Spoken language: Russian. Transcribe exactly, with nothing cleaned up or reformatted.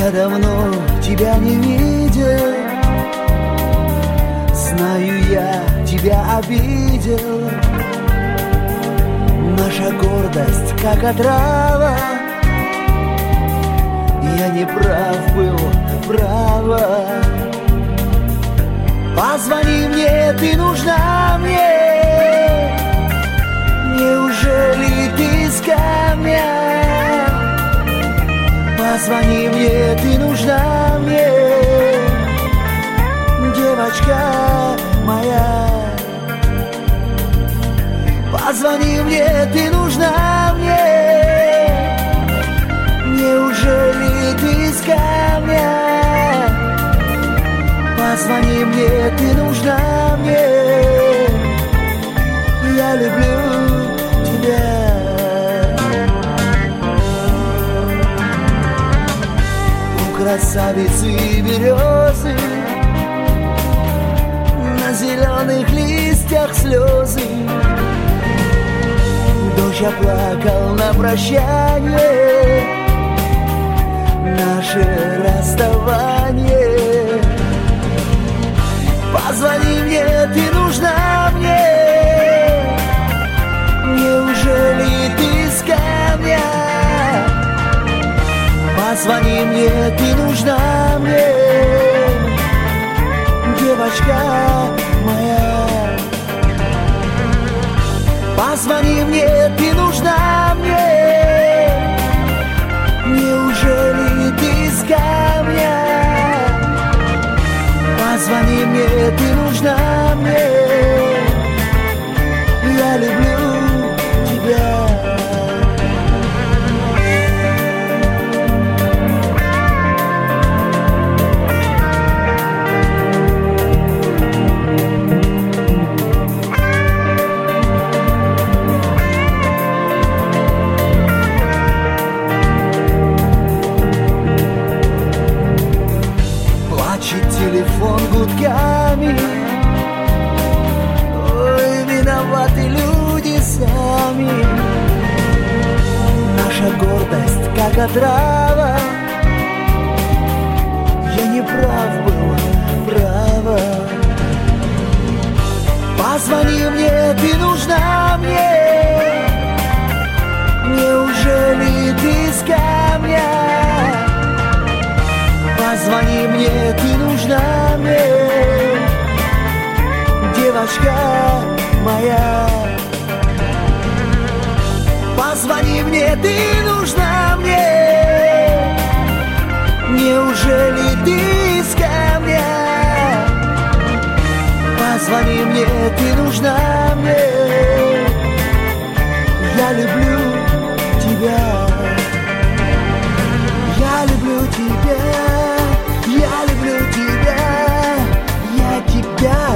Я давно тебя не видел, знаю, я тебя обидел. Наша гордость как отрава, я не прав был, право. Позвони мне, ты нужна мне. Неужели ты с камня? Позвони мне, ты нужна мне, девочка моя. Позвони мне, ты нужна мне. Неужели ты с камня? Позвони мне, ты нужна мне. Я люблю тебя. У красавицы березы, на зеленых листьях слезы. Дождь оплакал на прощание наше расставание. Позвони мне, ты нужна мне. Неужели ты с камня? Позвони мне, ты нужна мне, девочка моя. Позвони мне, ты нужна мне. Неужели ты с камня? Позвони мне, ты нужна мне. Я люблю тебя. Телефон гудками, ой, виноваты люди сами. Наша гордость как отрава, я не прав был, право. Позвони мне, ты нужна мне. Неужели ты с камня? Позвони мне, ты нужна мне, девочка моя. Позвони мне, ты нужна мне. Неужели ты с камня? Позвони мне, ты нужна мне. Я люблю тебя. Я люблю тебя. Я люблю тебя, я тебя